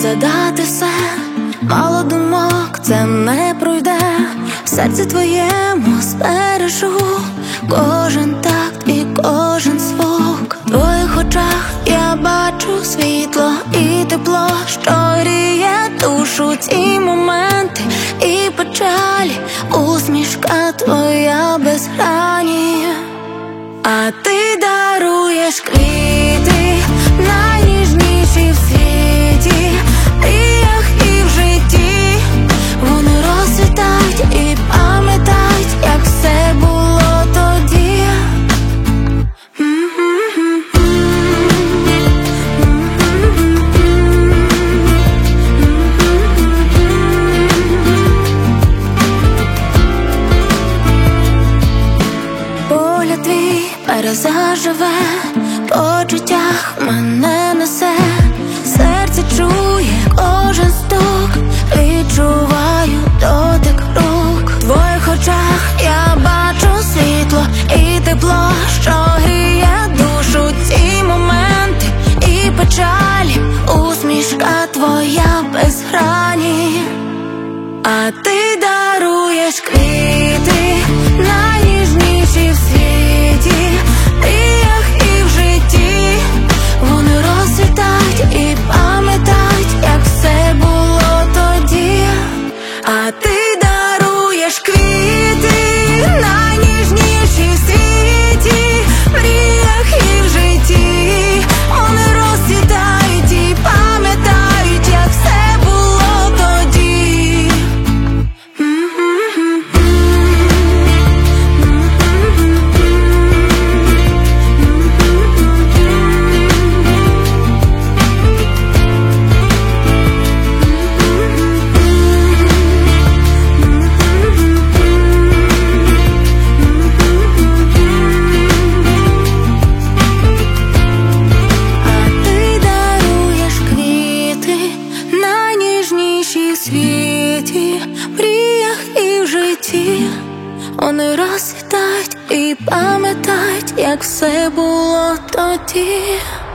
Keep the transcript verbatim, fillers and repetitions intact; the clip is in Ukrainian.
задати все, мало думок, це не пройде. В серці твоєму збережу кожен такт і кожен звук. В твоїх очах я бачу світло і тепло, що гріє душу. Ці моменти і печалі, усмішка твоя без грані. А ти даруєш квіти, найніжніші в світі, в мріях і в житті. Вони розцвітають і пам'ятають, як все було тоді. Погляд твій перезаживе, по почуттях мене несе. Серце чує кожен стук, відчуваю дотик рук. В твоїх очах я бачу світло і тепло, що гріє душу. Ці моменти і печалі, усмішка твоя без грані. А ти даруєш квіти, найніжніші в світі, в мріях і в житті. Вони розцвітають і пам'ятають, як все було тоді. А ти даруєш квіти, найніжніші в світі, в мріях і в житті. Вони розцвітають і пам'ятають, як все було тоді. Світі, в мріях і в житті. Вони розцвітають і пам'ятають, як все було тоді.